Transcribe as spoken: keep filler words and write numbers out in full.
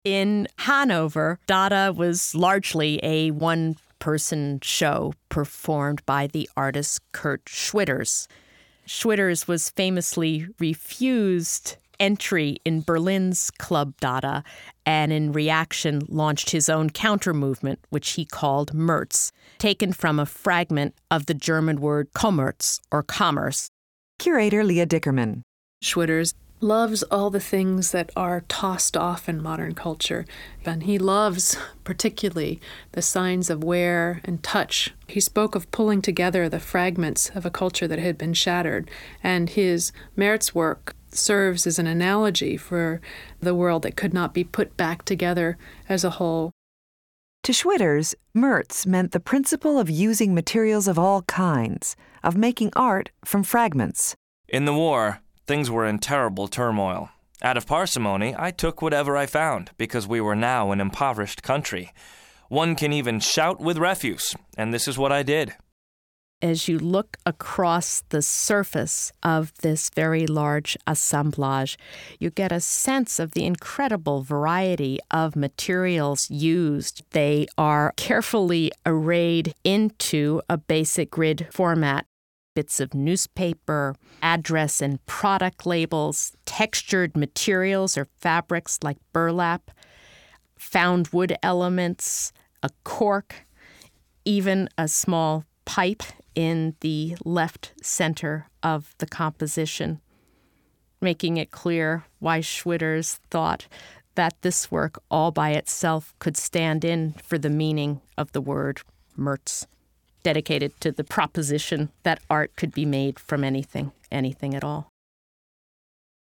In Hanover, Dada was largely a one-person show performed by the artist Kurt Schwitters. Schwitters was famously refused entry in Berlin's Club Dada, and in reaction launched his own counter-movement, which he called März, taken from a fragment of the German word Kommerz, or commerce. Curator Leah Dickerman. Schwitters loves all the things that are tossed off in modern culture, and he loves particularly the signs of wear and touch. He spoke of pulling together the fragments of a culture that had been shattered, and his März work serves as an analogy for the world that could not be put back together as a whole. To Schwitters, März meant the principle of using materials of all kinds, of making art from fragments. In the war, things were in terrible turmoil. Out of parsimony, I took whatever I found, because we were now an impoverished country. One can even shout with refuse, and this is what I did. As you look across the surface of this very large assemblage, you get a sense of the incredible variety of materials used. They are carefully arrayed into a basic grid format. Bits of newspaper, address and product labels, textured materials or fabrics like burlap, found wood elements, a cork, even a small pipe in the left center of the composition, making it clear why Schwitters thought that this work all by itself could stand in for the meaning of the word März, dedicated to the proposition that art could be made from anything, anything at all.